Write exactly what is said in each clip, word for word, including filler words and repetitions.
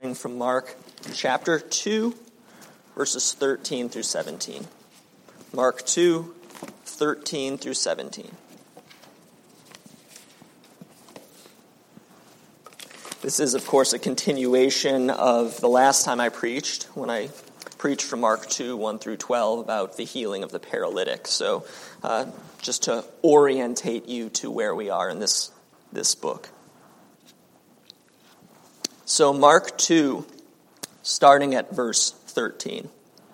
From Mark chapter two, verses thirteen through seventeen. Mark two, thirteen through seventeen. This is, of course, a continuation of the last time I preached, when I preached from Mark two, one through twelve, about the healing of the paralytic. So, uh, just to orientate you to where we are in this, this book. So Mark two, starting at verse thirteen.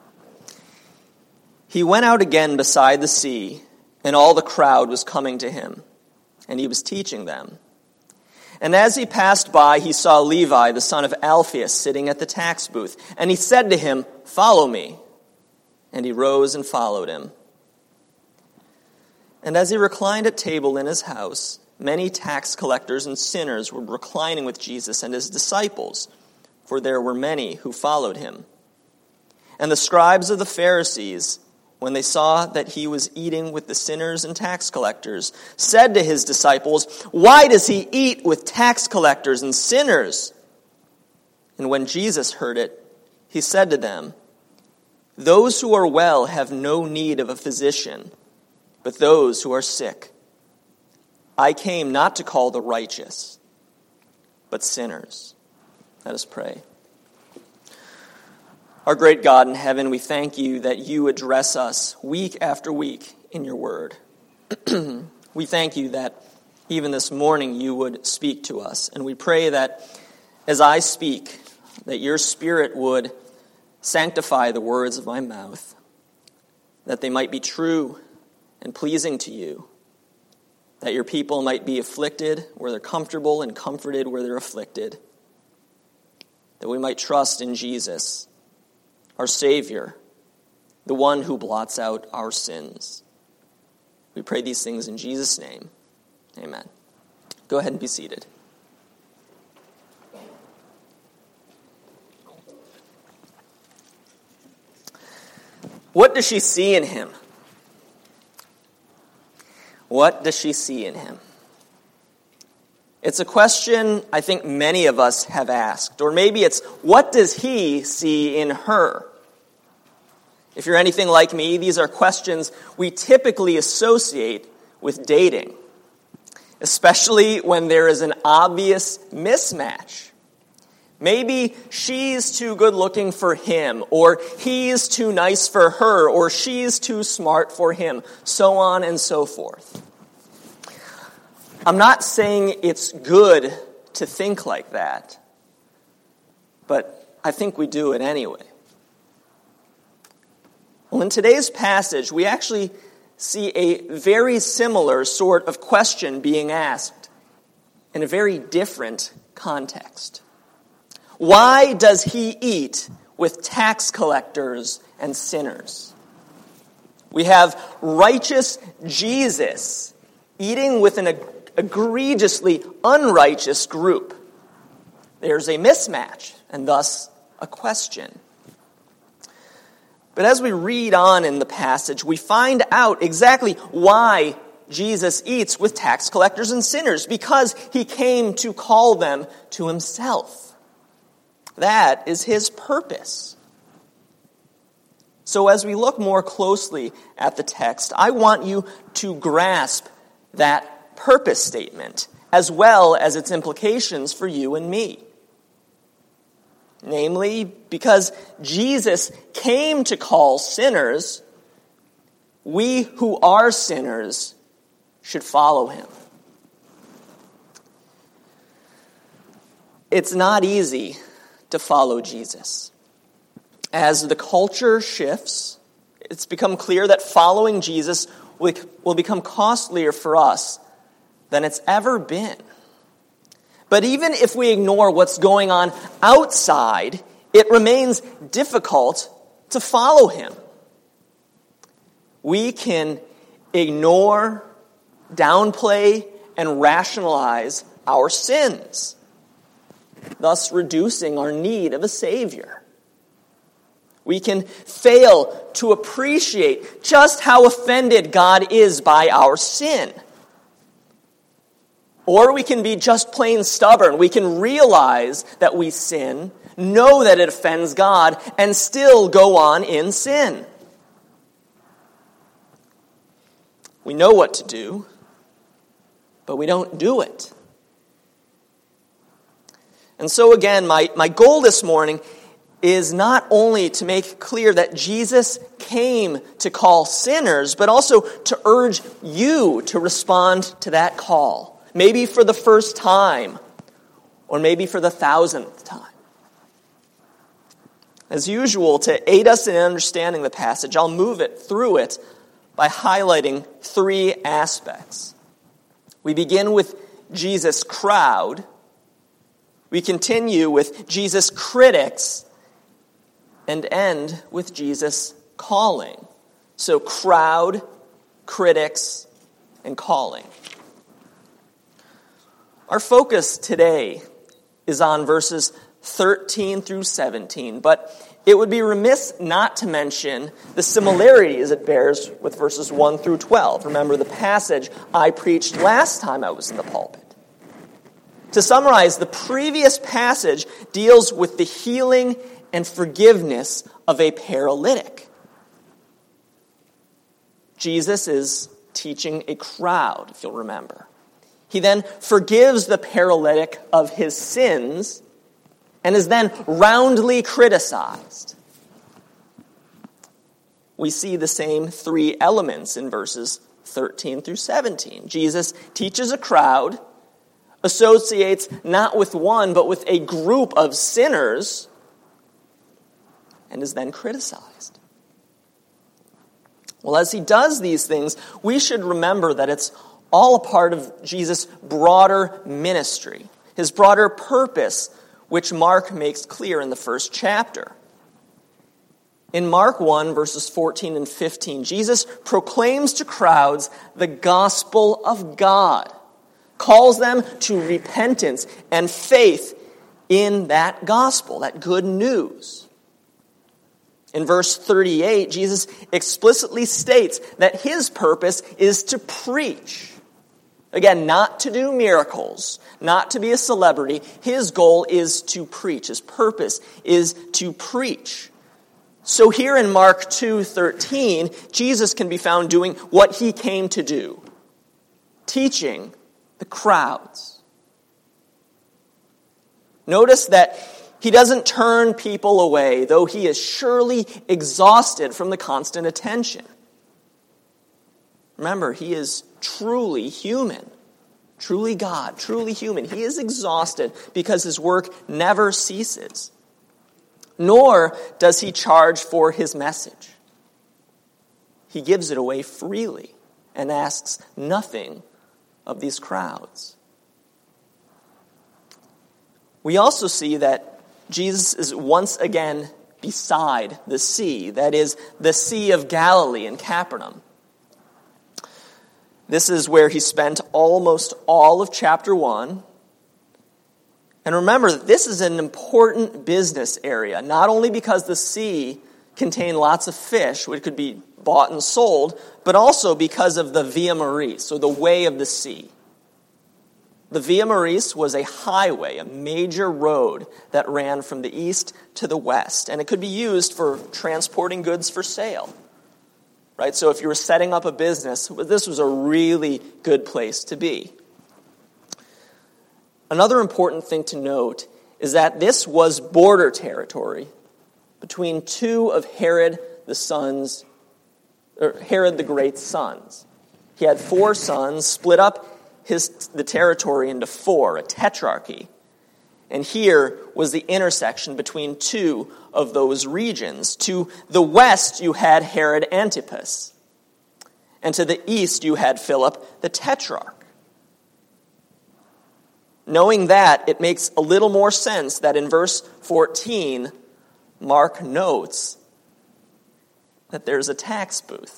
He went out again beside the sea, and all the crowd was coming to him, and he was teaching them. And as he passed by, he saw Levi, the son of Alphaeus, sitting at the tax booth, and he said to him, "Follow me." And he rose and followed him. And as he reclined at table in his house, many tax collectors and sinners were reclining with Jesus and his disciples, for there were many who followed him. And the scribes of the Pharisees, when they saw that he was eating with the sinners and tax collectors, said to his disciples, "Why does he eat with tax collectors and sinners?" And when Jesus heard it, he said to them, "Those who are well have no need of a physician, but those who are sick. I came not to call the righteous, but sinners." Let us pray. Our great God in heaven, we thank you that you address us week after week in your word. We thank you that even this morning you would speak to us. And we pray that as I speak, that your Spirit would sanctify the words of my mouth, that they might be true and pleasing to you, that your people might be afflicted where they're comfortable and comforted where they're afflicted. That we might trust in Jesus, our Savior, the one who blots out our sins. We pray these things in Jesus' name. Amen. Go ahead and be seated. What does she see in him? What does she see in him? It's a question I think many of us have asked. Or maybe it's, what does he see in her? If you're anything like me, these are questions we typically associate with dating, especially when there is an obvious mismatch. Maybe she's too good looking for him, or he's too nice for her, or she's too smart for him, so on and so forth. I'm not saying it's good to think like that, but I think we do it anyway. Well, in today's passage, we actually see a very similar sort of question being asked in a very different context. Why does he eat with tax collectors and sinners? We have righteous Jesus eating with an egregiously unrighteous group. There's a mismatch, and thus a question. But as we read on in the passage, we find out exactly why Jesus eats with tax collectors and sinners, because he came to call them to himself. That is his purpose. So as we look more closely at the text, I want you to grasp that purpose statement, as well as its implications for you and me. Namely, because Jesus came to call sinners, we who are sinners should follow him. It's not easy to follow Jesus. As the culture shifts, it's become clear that following Jesus will become costlier for us than it's ever been. But even if we ignore what's going on outside, it remains difficult to follow him. We can ignore, downplay, and rationalize our sins, thus reducing our need of a Savior. We can fail to appreciate just how offended God is by our sin. Or we can be just plain stubborn. We can realize that we sin, know that it offends God, and still go on in sin. We know what to do, but we don't do it. And so again, my, my goal this morning is not only to make clear that Jesus came to call sinners, but also to urge you to respond to that call. Maybe for the first time, or maybe for the thousandth time. As usual, to aid us in understanding the passage, I'll move it through it by highlighting three aspects. We begin with Jesus' crowd. We continue with Jesus' critics, and end with Jesus' calling. So crowd, critics, and calling. Our focus today is on verses thirteen through seventeen, but it would be remiss not to mention the similarities it bears with verses one through twelve. Remember the passage I preached last time I was in the pulpit. To summarize, the previous passage deals with the healing and forgiveness of a paralytic. Jesus is teaching a crowd, if you'll remember. He then forgives the paralytic of his sins and is then roundly criticized. We see the same three elements in verses thirteen through seventeen. Jesus teaches a crowd, associates not with one, but with a group of sinners, and is then criticized. Well, as he does these things, we should remember that it's all a part of Jesus' broader ministry, his broader purpose, which Mark makes clear in the first chapter. In Mark one, verses fourteen and fifteen, Jesus proclaims to crowds the gospel of God, calls them to repentance and faith in that gospel, that good news. In verse thirty-eight, Jesus explicitly states that his purpose is to preach. Again, not to do miracles, not to be a celebrity. His goal is to preach. His purpose is to preach. So here in Mark two thirteen, Jesus can be found doing what he came to do, teaching the crowds. Notice that he doesn't turn people away, though he is surely exhausted from the constant attention. Remember, he is truly human, truly God, truly human. He is exhausted because his work never ceases. Nor does he charge for his message. He gives it away freely and asks nothing of these crowds. We also see that Jesus is once again beside the sea, that is, the Sea of Galilee in Capernaum. This is where he spent almost all of chapter one. And remember that this is an important business area, not only because the sea contained lots of fish, which could be bought and sold, but also because of the Via Maris, or the way of the sea. The Via Maris was a highway, a major road that ran from the east to the west, and it could be used for transporting goods for sale. Right? So if you were setting up a business, this was a really good place to be. Another important thing to note is that this was border territory between two of Herod the sons, or Herod the Great's sons. He had four sons, split up his the territory into four, a tetrarchy. And here was the intersection between two of those regions. To the west, you had Herod Antipas. And to the east, you had Philip the Tetrarch. Knowing that, it makes a little more sense that in verse fourteen, Mark notes that there's a tax booth.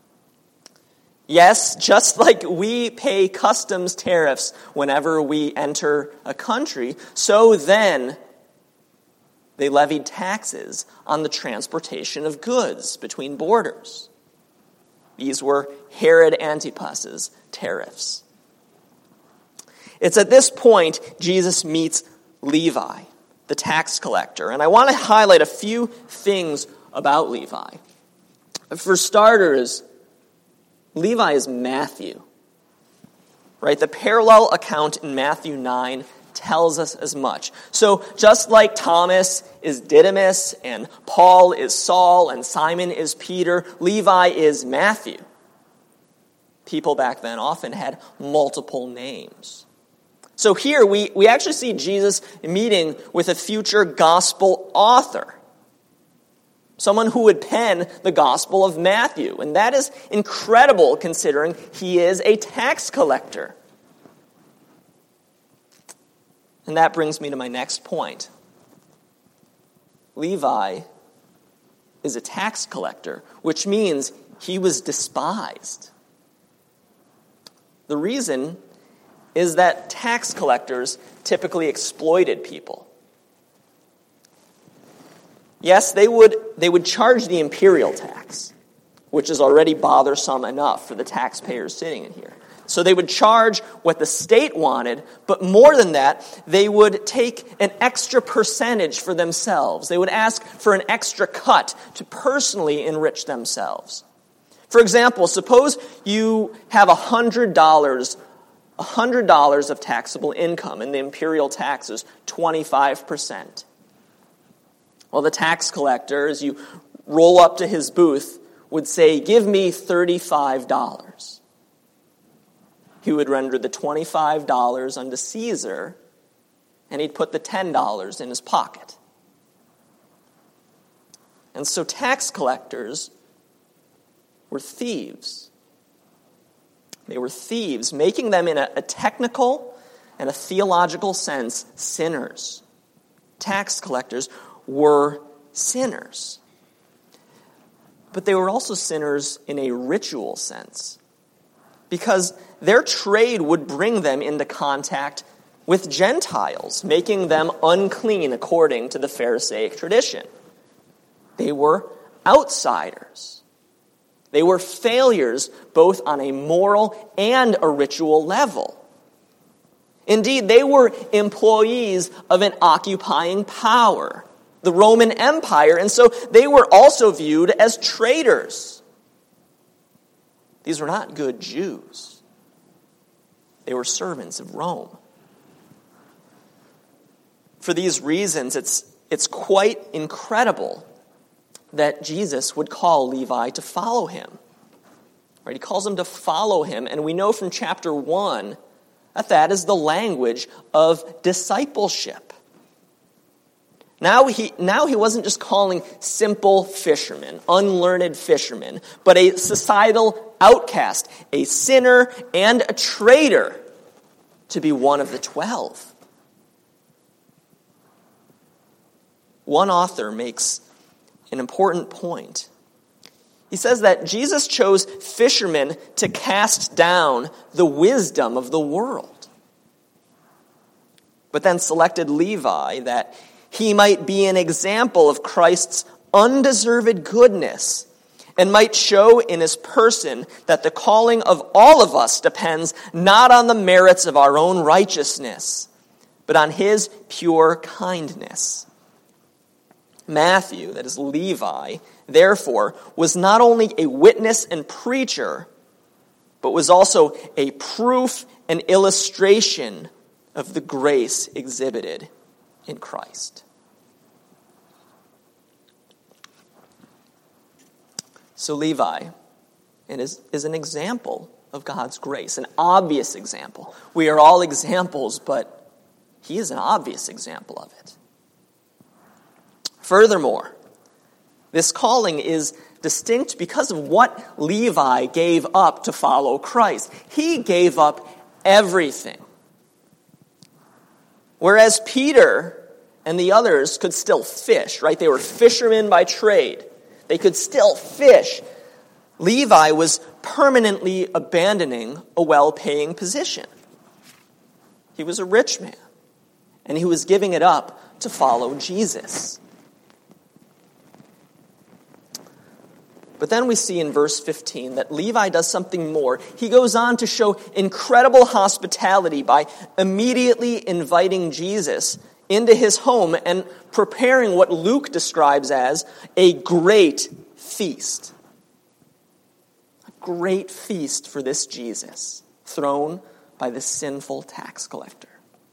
Yes, just like we pay customs tariffs whenever we enter a country, so then they levied taxes on the transportation of goods between borders. These were Herod Antipas's tariffs. It's at this point Jesus meets Levi, the tax collector. And I want to highlight a few things about Levi. For starters, Levi is Matthew. Right? The parallel account in Matthew nine tells us as much. So just like Thomas is Didymus, and Paul is Saul, and Simon is Peter, Levi is Matthew. People back then often had multiple names. So here we, we actually see Jesus meeting with a future gospel author. Someone who would pen the Gospel of Matthew. And that is incredible considering he is a tax collector. And that brings me to my next point. Levi is a tax collector, which means he was despised. The reason is that tax collectors typically exploited people. Yes, they would, they would charge the imperial tax, which is already bothersome enough for the taxpayers sitting in here. So they would charge what the state wanted, but more than that, they would take an extra percentage for themselves. They would ask for an extra cut to personally enrich themselves. For example, suppose you have one hundred dollars one hundred dollars of taxable income, and the imperial tax is twenty-five percent. Well, the tax collector, as you roll up to his booth, would say, "Give me thirty-five dollars." He would render the twenty-five dollars unto Caesar, and he'd put the ten dollars in his pocket. And so tax collectors were thieves. They were thieves, making them in a, a technical and a theological sense sinners. Tax collectors were sinners. But they were also sinners in a ritual sense, because their trade would bring them into contact with Gentiles, making them unclean according to the Pharisaic tradition. They were outsiders. They were failures both on a moral and a ritual level. Indeed, they were employees of an occupying power, the Roman Empire, and so they were also viewed as traitors. These were not good Jews. They were servants of Rome. For these reasons, it's, it's quite incredible that Jesus would call Levi to follow him. Right? He calls him to follow him, and we know from chapter one that that is the language of discipleship. Now he, now he wasn't just calling simple fishermen, unlearned fishermen, but a societal outcast, a sinner and a traitor, to be one of the twelve. One author makes an important point. He says that Jesus chose fishermen to cast down the wisdom of the world, but then selected Levi that he might be an example of Christ's undeserved goodness and might show in his person that the calling of all of us depends not on the merits of our own righteousness, but on his pure kindness. Matthew, that is Levi, therefore, was not only a witness and preacher, but was also a proof and illustration of the grace exhibited in Christ. So Levi is, is an example of God's grace, an obvious example. We are all examples, but he is an obvious example of it. Furthermore, this calling is distinct because of what Levi gave up to follow Christ. He gave up everything. Whereas Peter and the others could still fish, right? They were fishermen by trade. They could still fish. Levi was permanently abandoning a well-paying position. He was a rich man, and he was giving it up to follow Jesus. But then we see in verse fifteen that Levi does something more. He goes on to show incredible hospitality by immediately inviting Jesus into his home and preparing what Luke describes as a great feast. A great feast for this Jesus, thrown by this sinful tax collector.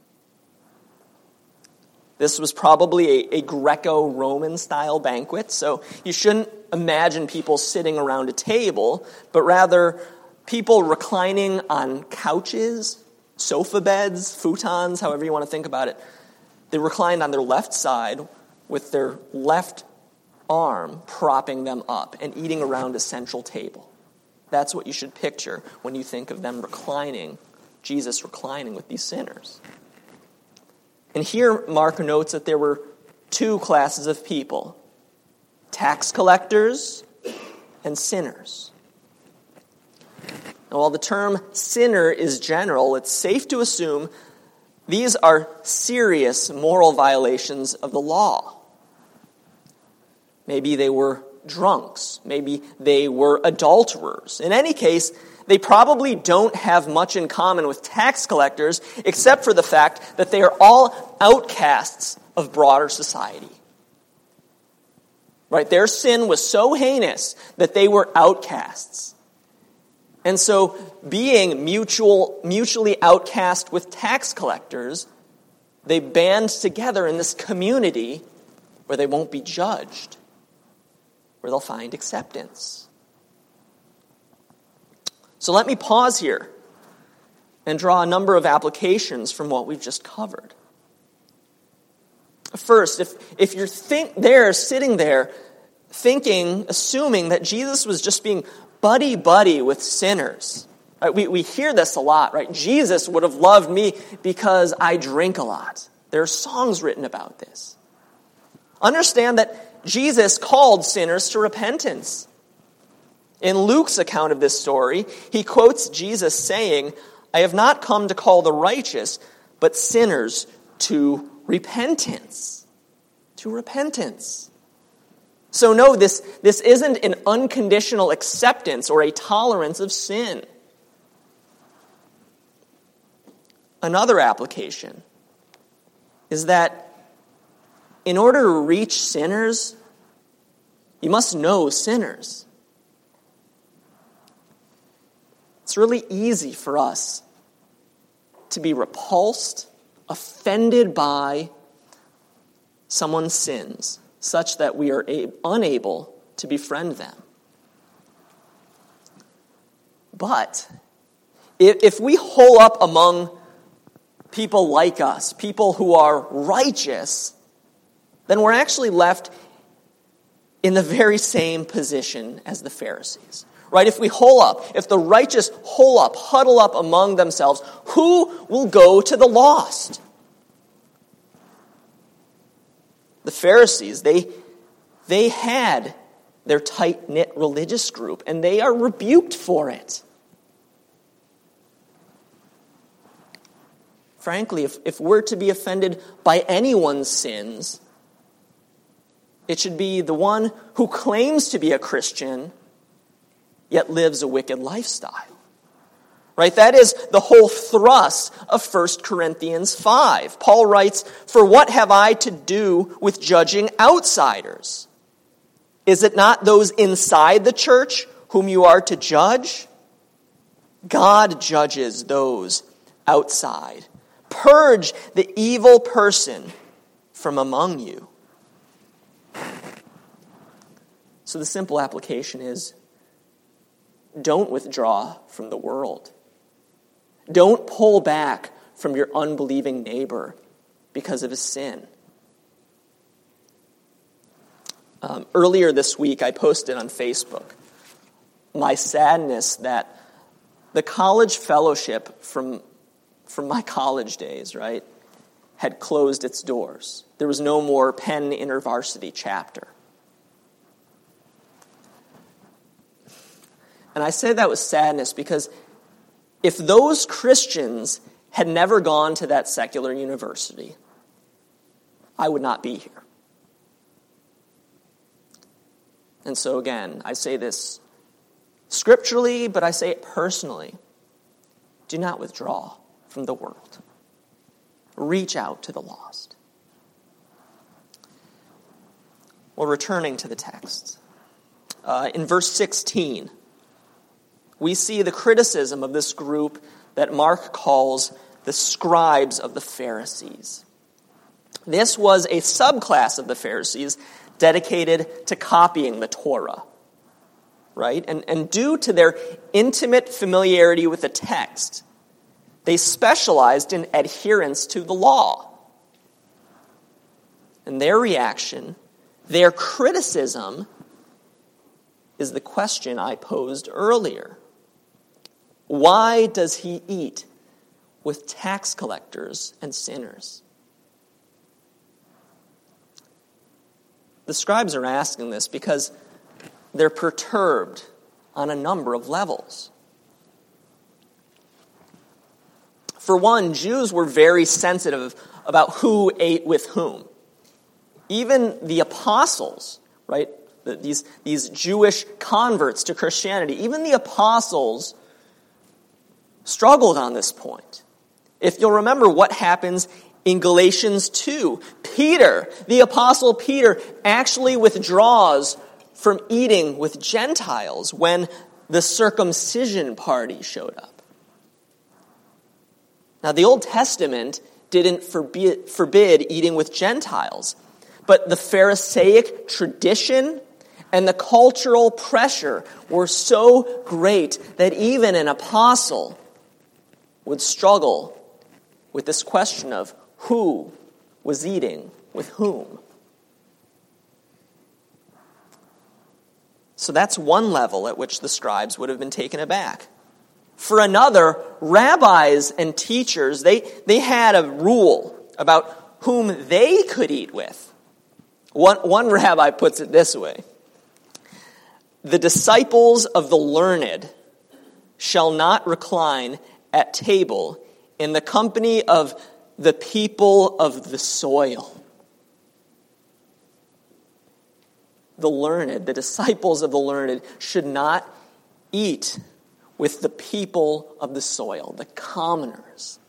This was probably a, a Greco-Roman style banquet, so you shouldn't imagine people sitting around a table, but rather people reclining on couches, sofa beds, futons, however you want to think about it. They reclined on their left side with their left arm propping them up and eating around a central table. That's what you should picture when you think of them reclining, Jesus reclining with these sinners. And here Mark notes that there were two classes of people, tax collectors and sinners. Now, while the term sinner is general, it's safe to assume these are serious moral violations of the law. Maybe they were drunks. Maybe they were adulterers. In any case, they probably don't have much in common with tax collectors except for the fact that they are all outcasts of broader society. Right? Their sin was so heinous that they were outcasts. And so being mutual, mutually outcast with tax collectors, they band together in this community where they won't be judged, where they'll find acceptance. So let me pause here and draw a number of applications from what we've just covered. First, if, if you're think there, sitting there, thinking, assuming that Jesus was just being buddy-buddy with sinners, right? We, we hear this a lot, right? Jesus would have loved me because I drink a lot. There are songs written about this. Understand that Jesus called sinners to repentance. In Luke's account of this story, he quotes Jesus saying, "I have not come to call the righteous, but sinners to repentance." To repentance. So no, this, this isn't an unconditional acceptance or a tolerance of sin. Another application is that in order to reach sinners, you must know sinners. It's really easy for us to be repulsed, offended by someone's sins, such that we are a- unable to befriend them. But if, if we hole up among people like us, people who are righteous, then we're actually left in the very same position as the Pharisees. Right? If we hole up, if the righteous hole up, huddle up among themselves, who will go to the lost? The Pharisees, they, they had their tight-knit religious group, and they are rebuked for it. Frankly, if, if we're to be offended by anyone's sins, it should be the one who claims to be a Christian yet lives a wicked lifestyle. Right? That is the whole thrust of First Corinthians five. Paul writes, "For what have I to do with judging outsiders? Is it not those inside the church whom you are to judge? God judges those outside. Purge the evil person from among you." So the simple application is, don't withdraw from the world. Don't pull back from your unbelieving neighbor because of his sin. Um, earlier this week, I posted on Facebook my sadness that the college fellowship from, from my college days, right, had closed its doors. There was no more Penn InterVarsity chapter. And I say that with sadness because if those Christians had never gone to that secular university, I would not be here. And so again, I say this scripturally, but I say it personally. Do not withdraw from the world. Reach out to the lost. Well, returning to the text. Uh, in verse sixteen, we see the criticism of this group that Mark calls the scribes of the Pharisees. This was a subclass of the Pharisees dedicated to copying the Torah, right? And, and due to their intimate familiarity with the text, they specialized in adherence to the law. And their reaction, their criticism, is the question I posed earlier. Why does he eat with tax collectors and sinners? The scribes are asking this because they're perturbed on a number of levels. For one, Jews were very sensitive about who ate with whom. Even the apostles, right, these, these Jewish converts to Christianity, even the apostles struggled on this point. If you'll remember what happens in Galatians two, Peter, the apostle Peter, actually withdraws from eating with Gentiles when the circumcision party showed up. Now, the Old Testament didn't forbid, forbid eating with Gentiles, but the Pharisaic tradition and the cultural pressure were so great that even an apostle would struggle with this question of who was eating with whom. So that's one level at which the scribes would have been taken aback. For another, rabbis and teachers, they, they had a rule about whom they could eat with. One, one rabbi puts it this way: the disciples of the learned shall not recline at table in the company of the people of the soil. The learned, the disciples of the learned, should not eat with the people of the soil, the commoners.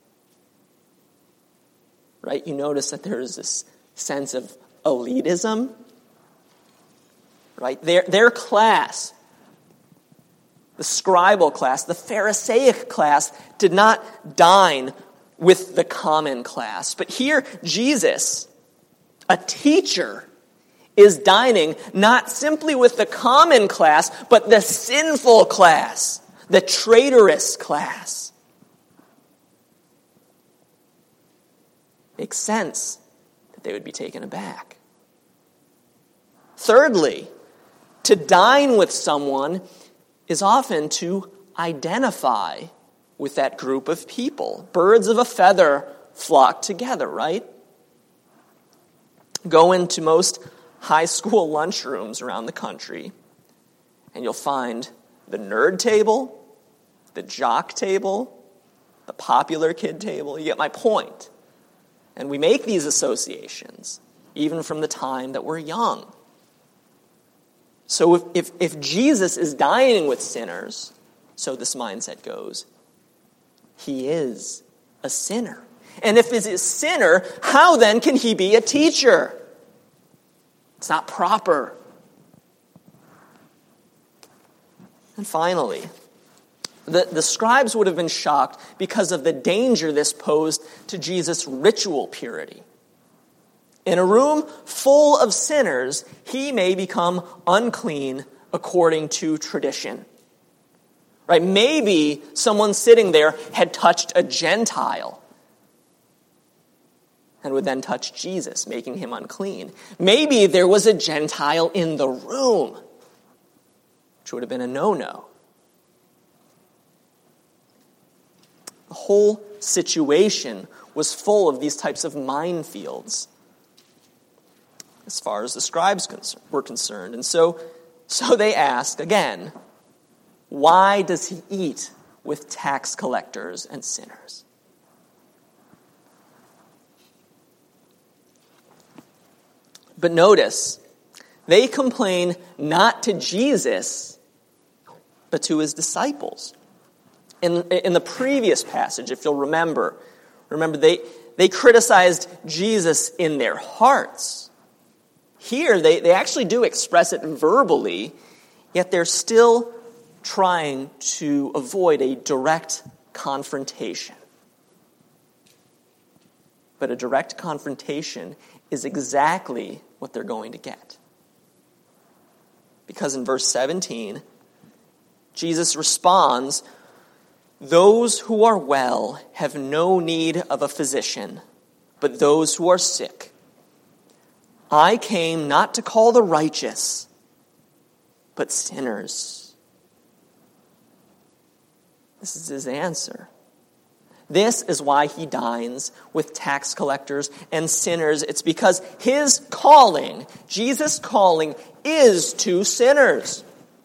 Right? You notice that there is this sense of elitism. Right? Their, their class, the scribal class, the Pharisaic class, did not dine with the common class. But here, Jesus, a teacher, is dining not simply with the common class, but the sinful class, the traitorous class. Makes sense that they would be taken aback. Thirdly, to dine with someone is often to identify with that group of people. Birds of a feather flock together, right? Go into most high school lunchrooms around the country, and you'll find the nerd table, the jock table, the popular kid table. You get my point. And we make these associations, even from the time that we're young. So if, if, if Jesus is dining with sinners, so this mindset goes, he is a sinner. And if he's a sinner, how then can he be a teacher? It's not proper. And finally, the, the scribes would have been shocked because of the danger this posed to Jesus' ritual purity. In a room full of sinners, he may become unclean according to tradition. Right? Maybe someone sitting there had touched a Gentile and would then touch Jesus, making him unclean. Maybe there was a Gentile in the room, which would have been a no-no. The whole situation was full of these types of minefields as far as the scribes were concerned. And so, so they ask again, why does he eat with tax collectors and sinners? But notice, they complain not to Jesus, but to his disciples. In, in the previous passage, if you'll remember, remember they, they criticized Jesus in their hearts. Here, they, they actually do express it verbally, yet they're still trying to avoid a direct confrontation. But a direct confrontation is exactly what they're going to get. Because in verse seventeen, Jesus responds, "Those who are well have no need of a physician, but those who are sick. I came not to call the righteous, but sinners." This is his answer. This is why he dines with tax collectors and sinners. It's because his calling, Jesus' calling, is to sinners.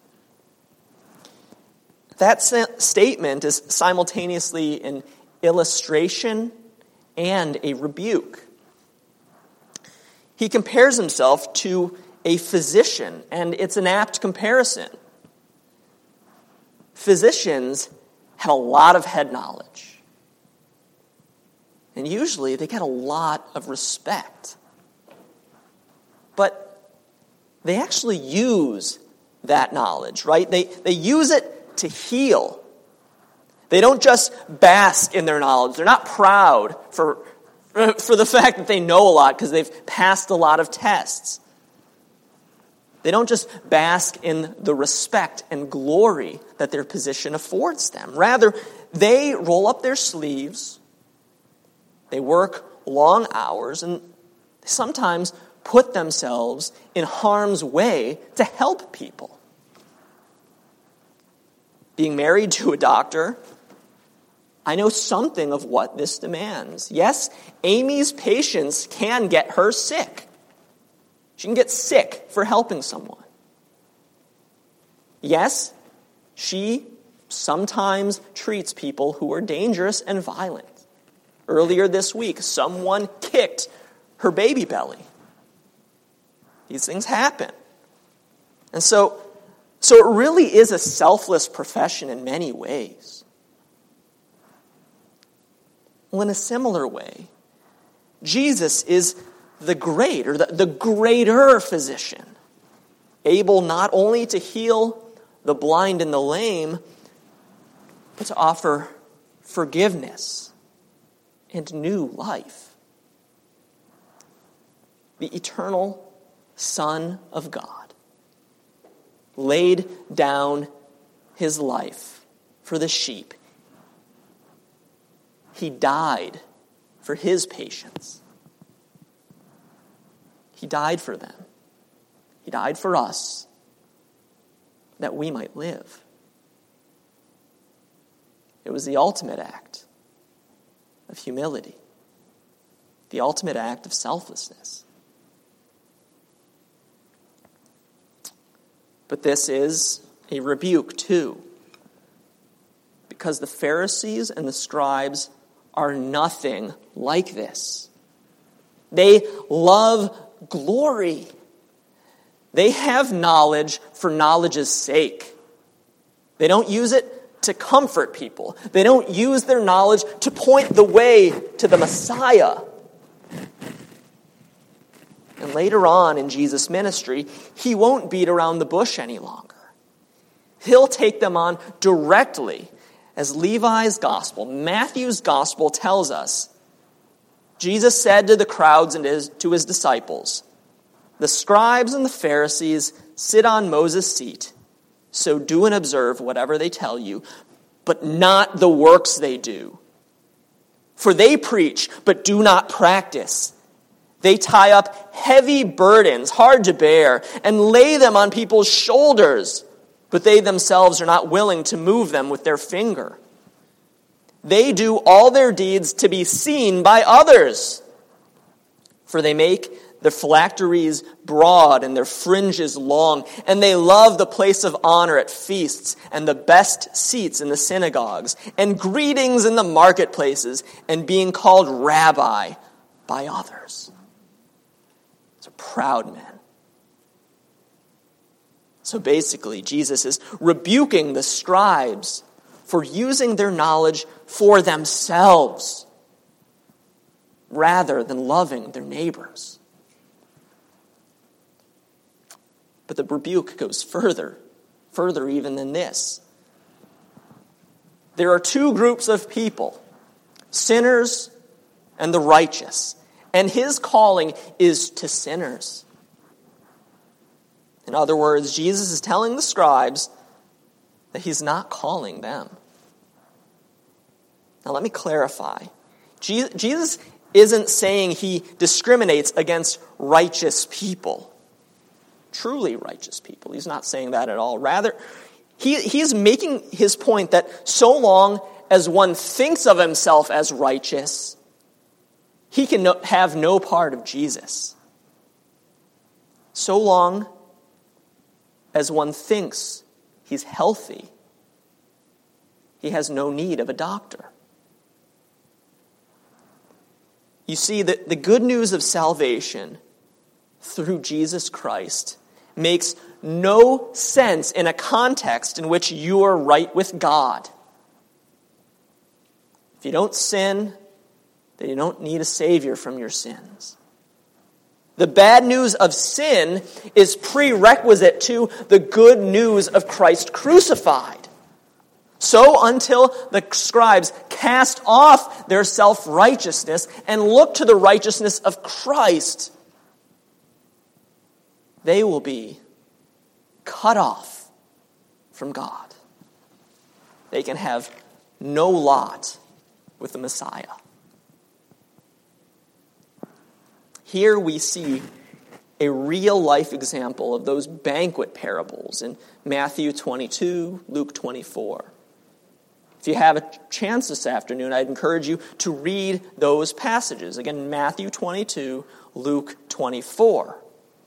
That statement is simultaneously an illustration and a rebuke. He compares himself to a physician, and it's an apt comparison. Physicians have a lot of head knowledge. And usually they get a lot of respect. But they actually use that knowledge, right? They, they use it to heal. They don't just bask in their knowledge. They're not proud for, for the fact that they know a lot because they've passed a lot of tests. They don't just bask in the respect and glory that their position affords them. Rather, they roll up their sleeves. They work long hours and sometimes put themselves in harm's way to help people. Being married to a doctor, I know something of what this demands. Yes, Amy's patients can get her sick. She can get sick for helping someone. Yes, she sometimes treats people who are dangerous and violent. Earlier this week, someone kicked her baby belly. These things happen. And so, so it really is a selfless profession in many ways. Well, in a similar way, Jesus is the great, or the, the greater physician, able not only to heal the blind and the lame, but to offer forgiveness and new life. The eternal Son of God laid down his life for the sheep. He died for his patients. He died for them. He died for us that we might live. It was the ultimate act of humility, the ultimate act of selflessness. But this is a rebuke too, because the Pharisees and the scribes are nothing like this. They love glory. They have knowledge for knowledge's sake. They don't use it to comfort people. They don't use their knowledge to point the way to the Messiah. And later on in Jesus' ministry, he won't beat around the bush any longer. He'll take them on directly, as Levi's gospel, Matthew's gospel tells us. Jesus said to the crowds and to his disciples, "The scribes and the Pharisees sit on Moses' seat. So do and observe whatever they tell you, but not the works they do. For they preach, but do not practice. They tie up heavy burdens, hard to bear, and lay them on people's shoulders, but they themselves are not willing to move them with their finger. They do all their deeds to be seen by others. For they make their phylacteries broad and their fringes long, and they love the place of honor at feasts and the best seats in the synagogues and greetings in the marketplaces and being called rabbi by others." It's a proud man. So basically, Jesus is rebuking the scribes for using their knowledge for themselves rather than loving their neighbors. But the rebuke goes further, further even than this. There are two groups of people, sinners and the righteous. And his calling is to sinners. In other words, Jesus is telling the scribes that he's not calling them. Now let me clarify. Jesus isn't saying he discriminates against righteous people. Truly righteous people. He's not saying that at all. Rather, he, he's making his point that so long as one thinks of himself as righteous, he can no, have no part of Jesus. So long as one thinks he's healthy, he has no need of a doctor. You see, the, the good news of salvation through Jesus Christ makes no sense in a context in which you are right with God. If you don't sin, then you don't need a Savior from your sins. The bad news of sin is prerequisite to the good news of Christ crucified. So until the scribes cast off their self-righteousness and look to the righteousness of Christ, they will be cut off from God. They can have no lot with the Messiah. Here we see a real-life example of those banquet parables in Matthew twenty-two, Luke twenty-four. If you have a chance this afternoon, I'd encourage you to read those passages. Again, Matthew twenty-two, Luke twenty-four.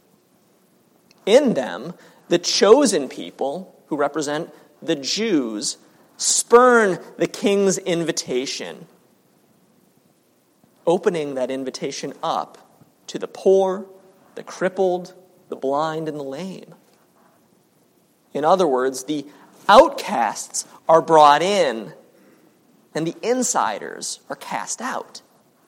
In them, the chosen people, who represent the Jews, spurn the king's invitation, opening that invitation up to the poor, the crippled, the blind, and the lame. In other words, the outcasts are brought in, and the insiders are cast out.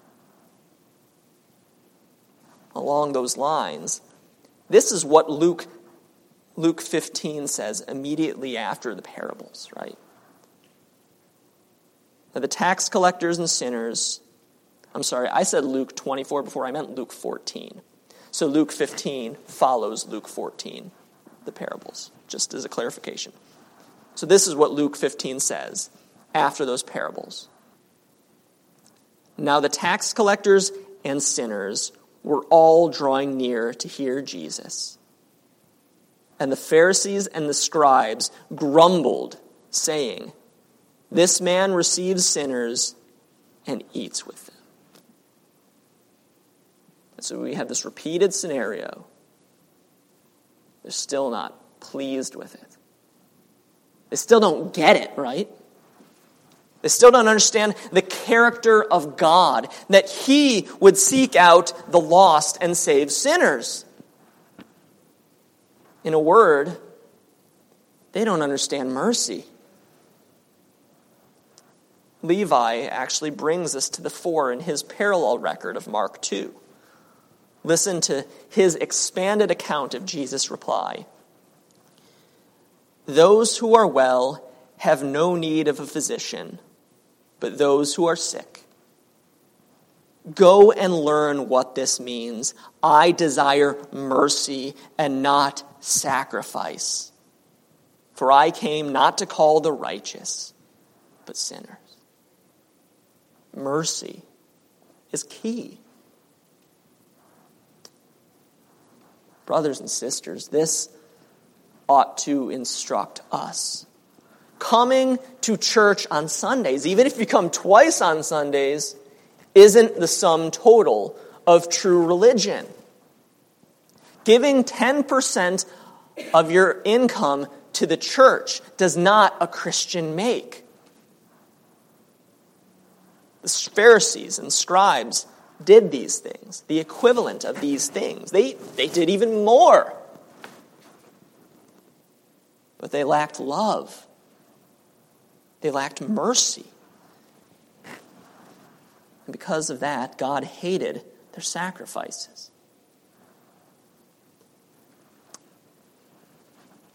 Along those lines, this is what Luke, Luke fifteen says immediately after the parables, right? Now, the tax collectors and sinners, I'm sorry, I said Luke twenty-four before, I meant Luke fourteen. So Luke fifteen follows Luke fourteen, the parables, just as a clarification. So this is what Luke fifteen says after those parables. Now the tax collectors and sinners were all drawing near to hear Jesus. And the Pharisees and the scribes grumbled, saying, "This man receives sinners and eats with them." And so we have this repeated scenario. They're still not pleased with it. They still don't get it, right? They still don't understand the character of God, that he would seek out the lost and save sinners. In a word, they don't understand mercy. Levi actually brings us to the fore in his parallel record of Mark two. Listen to his expanded account of Jesus' reply. "Those who are well have no need of a physician, but those who are sick. Go and learn what this means. I desire mercy and not sacrifice. For I came not to call the righteous, but sinners." Mercy is key. Brothers and sisters, this ought to instruct us. Coming to church on Sundays, even if you come twice on Sundays, isn't the sum total of true religion. Giving ten percent of your income to the church does not a Christian make. The Pharisees and scribes did these things, the equivalent of these things. They, they did even more. But they lacked love. They lacked mercy. And because of that, God hated their sacrifices.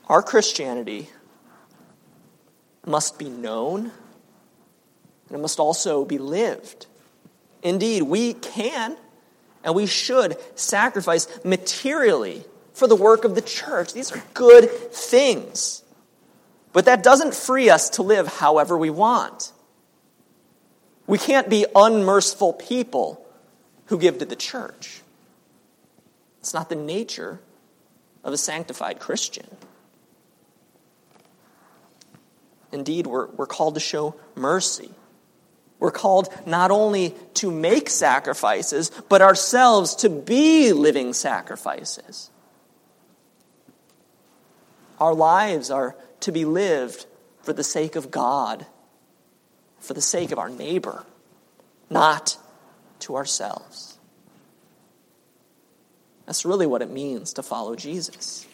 Our Christianity must be known, and it must also be lived. Indeed, we can and we should sacrifice materially for the work of the church. These are good things. But that doesn't free us to live however we want. We can't be unmerciful people who give to the church. It's not the nature of a sanctified Christian. Indeed, we're, we're called to show mercy. We're called not only to make sacrifices, but ourselves to be living sacrifices. Our lives are to be lived for the sake of God, for the sake of our neighbor, not to ourselves. That's really what it means to follow Jesus.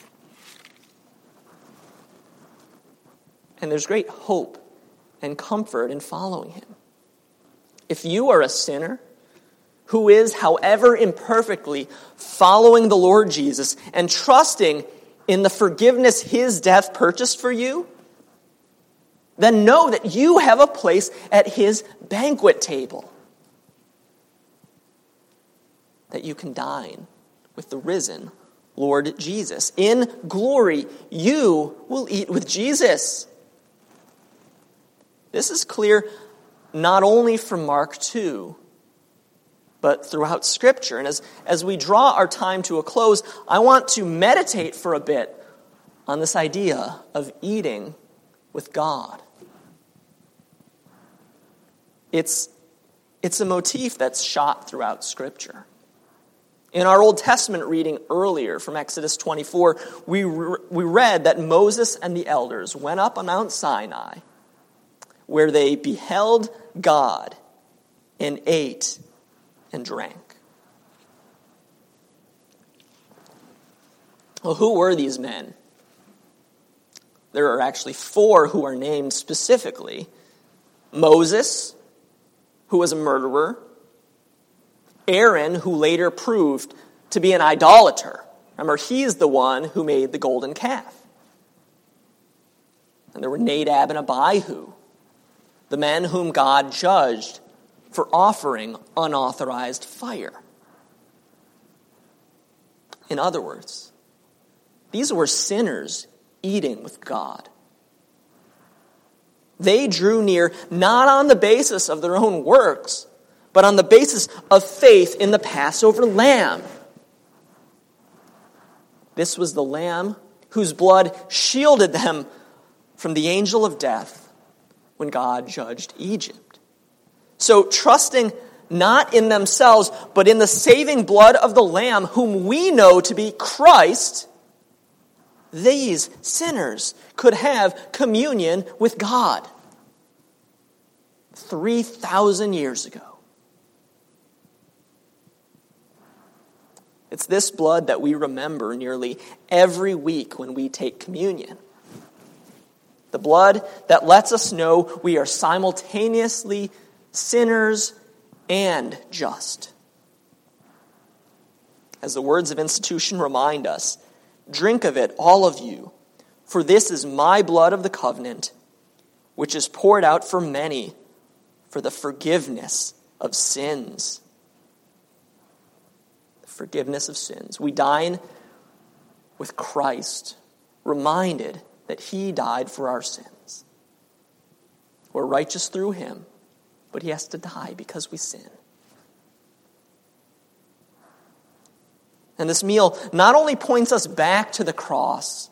And there's great hope and comfort in following him. If you are a sinner who is, however imperfectly, following the Lord Jesus and trusting in the forgiveness his death purchased for you, then know that you have a place at his banquet table. That you can dine with the risen Lord Jesus. In glory, you will eat with Jesus. This is clear not only from Mark two, but throughout Scripture. And as, as we draw our time to a close, I want to meditate for a bit on this idea of eating with God. It's, it's a motif that's shot throughout Scripture. In our Old Testament reading earlier from Exodus twenty-four, we, re- we read that Moses and the elders went up on Mount Sinai, where they beheld God and ate and drank. Well, who were these men? There are actually four who are named specifically. Moses, who was a murderer. Aaron, who later proved to be an idolater. Remember, he's the one who made the golden calf. And there were Nadab and Abihu, the men whom God judged for offering unauthorized fire. In other words, these were sinners eating with God. They drew near not on the basis of their own works, but on the basis of faith in the Passover lamb. This was the lamb whose blood shielded them from the angel of death when God judged Egypt. So trusting not in themselves, but in the saving blood of the Lamb, whom we know to be Christ, these sinners could have communion with God. three thousand years ago. It's this blood that we remember nearly every week when we take communion. The blood that lets us know we are simultaneously sinners and just. As the words of institution remind us, drink of it, all of you, for this is my blood of the covenant, which is poured out for many for the forgiveness of sins. The forgiveness of sins. We dine with Christ, reminded that he died for our sins. We're righteous through him, but he has to die because we sin. And this meal not only points us back to the cross,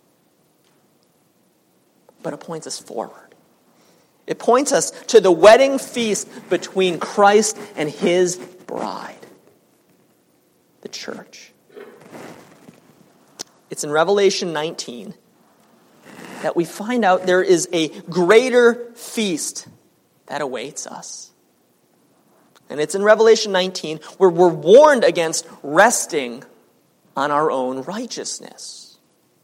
but it points us forward. It points us to the wedding feast between Christ and his bride, the church. It's in Revelation nineteen that we find out there is a greater feast that awaits us. And it's in Revelation nineteen where we're warned against resting on our own righteousness.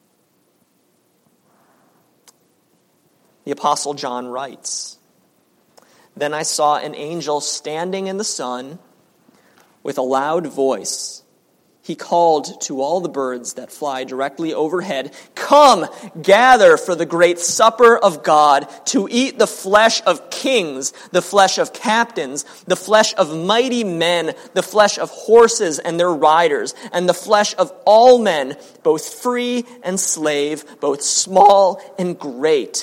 The Apostle John writes, "Then I saw an angel standing in the sun with a loud voice. he called to all the birds that fly directly overhead, "Come, gather for the great supper of God, to eat the flesh of kings, the flesh of captains, the flesh of mighty men, the flesh of horses and their riders, and the flesh of all men, both free and slave, both small and great."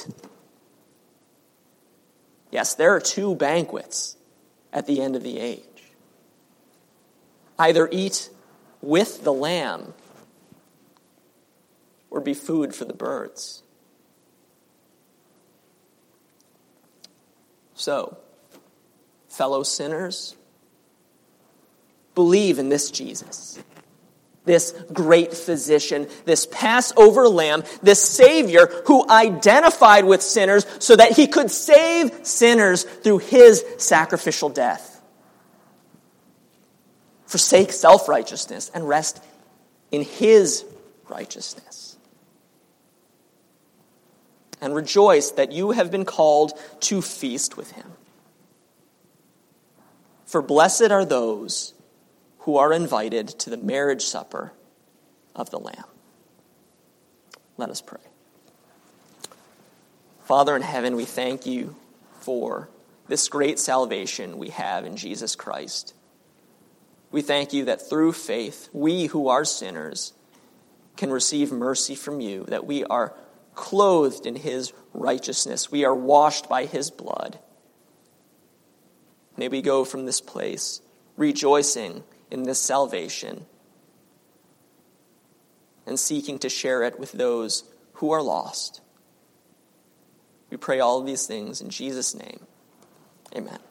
Yes, there are two banquets at the end of the age. Either eat with the Lamb or be food for the birds. So, fellow sinners, believe in this Jesus, this great physician, this Passover lamb, this Savior who identified with sinners so that he could save sinners through his sacrificial death. Forsake self-righteousness and rest in his righteousness. And rejoice that you have been called to feast with him. For blessed are those who are invited to the marriage supper of the Lamb. Let us pray. Father in heaven, we thank you for this great salvation we have in Jesus Christ. We thank you that through faith, we who are sinners can receive mercy from you, that we are clothed in his righteousness. We are washed by his blood. May we go from this place rejoicing in this salvation and seeking to share it with those who are lost. We pray all of these things in Jesus' name. Amen.